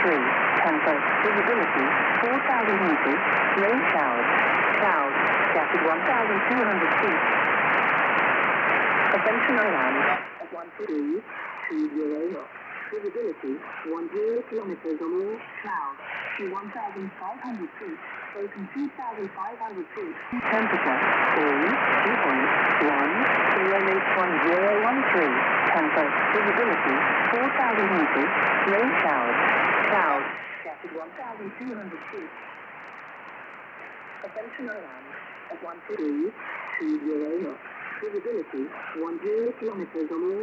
10 feet. Visibility 4,000 meters. Rain showers. Clouds. Gap 1,200 feet. Attention alarm. 13220 knots. Visibility 10 kilometers or more. Clouds to 1,500 feet. Ocean 2,500 feet. Temperature cool. Dew point 1081013. Visibility 4,000 meters. Rain showers. Clouds. Gap 1,200 feet. Attention alarm. 13220 knots. Visibility 10 kilometers or more.